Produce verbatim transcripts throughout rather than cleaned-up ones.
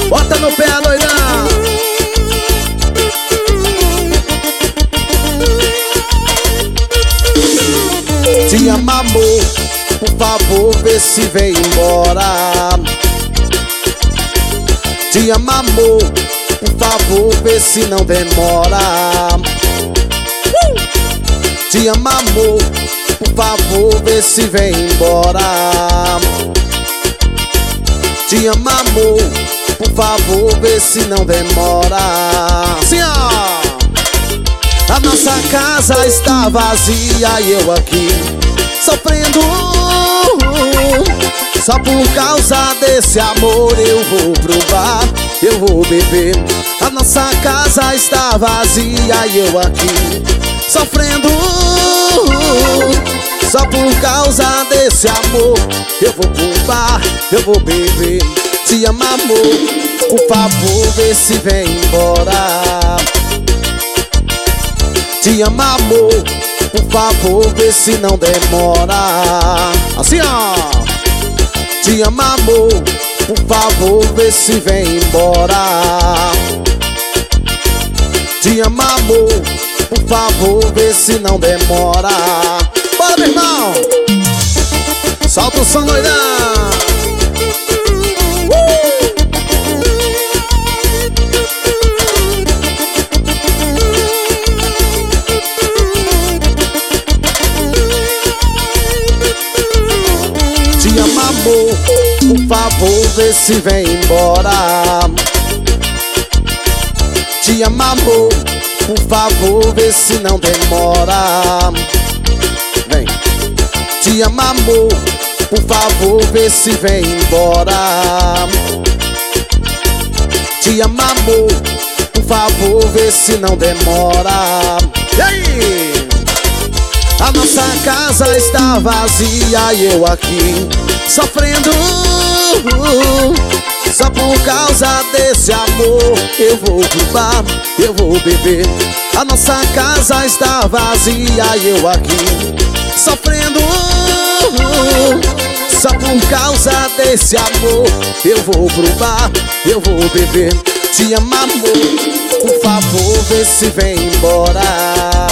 Bota no pé, doidão. Te amo, amor, por favor, vê se vem embora. Te amo, amor, por favor, vê se não demora. Te amo, amor, por favor, vê se vem embora. Te amo, amor, por favor, vê se não demora. Assim, ó. A nossa casa está vazia e eu aqui sofrendo. Só por causa desse amor eu vou pro bar, eu vou beber. A nossa casa está vazia e eu aqui sofrendo. Só por causa desse amor eu vou pro bar, eu vou beber. Te amo, amor, por favor, vê se vem embora. Te amo, amor, por favor, vê se não demora. Assim, ó. Te amo, amor, por favor, vê se vem embora. Te amo, amor, por favor, vê se não demora. Bora, meu irmão. Solta o som, doidão. Te amo, amor, por favor, vê se vem embora. Te amo, amor, por favor, vê se não demora. Vem. Te amo, amor, por favor, vê se vem embora. Te amo, amor, por favor, vê se não demora. E aí? A nossa casa está vazia e eu aqui sofrendo. Só por causa desse amor eu vou pro bar, eu vou beber. A nossa casa está vazia e eu aqui sofrendo. Só por causa desse amor eu vou pro bar, eu vou beber. Te amo, amor, por favor, vê se vem embora.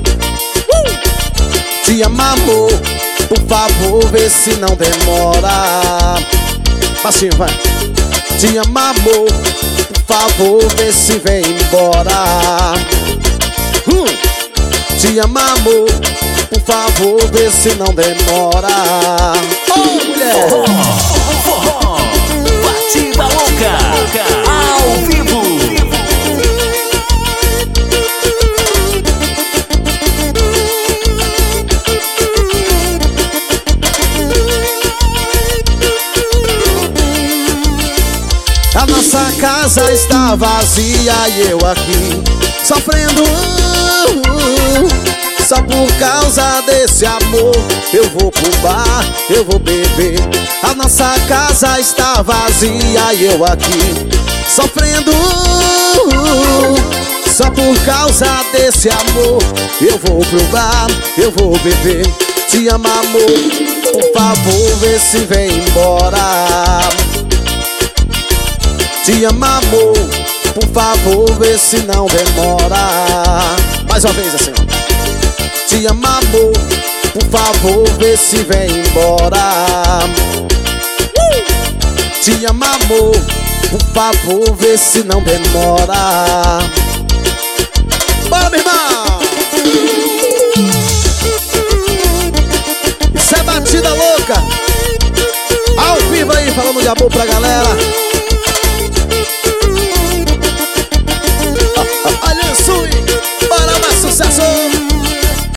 Te amo, amor, por favor, vê se não demora. Passinho, vai. Te amo, amor, por favor, vê se vem embora. hum. Te amo, amor, por favor, vê se não demora. Oh, mulher! Forró, forró, batida louca, ao vivo. A nossa casa está vazia e eu aqui sofrendo. Só por causa desse amor eu vou pro bar, eu vou beber. A nossa casa está vazia e eu aqui sofrendo. Só por causa desse amor eu vou pro bar, eu vou beber. Te amo, amor, por favor, vê se vem embora. Te amo, amor, por favor, vê se não demora. Mais uma vez assim, ó. Te amo, amor, por favor, vê se vem embora. uh! Te amo, amor, por favor, vê se não demora. Bora, meu irmão! Isso é batida louca! Ao vivo aí, falando de amor pra galera.